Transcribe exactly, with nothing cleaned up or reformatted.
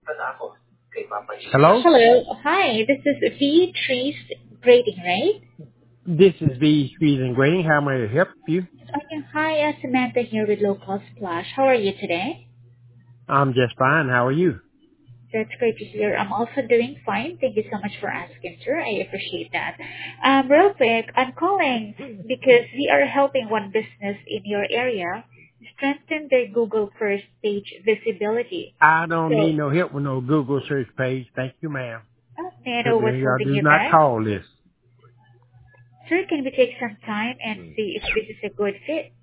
Hello? Hello. Hi, this is V Trees Grading, right? This is V Trees and Grading. How may I help you? Okay. Hi, uh, Samantha here with Local Splash. How are you today? I'm just fine. How are you? That's great to hear. I'm also doing fine. Thank you so much for asking, sir. I appreciate that. Um, real quick, I'm calling because we are helping one business in your area strengthen their Google first page visibility. I don't So, need no help with no Google search page. Thank you, ma'am. uh, may I know what's Y'all holding do you not back? call this. Sir, can we take some time and see if this is a good fit?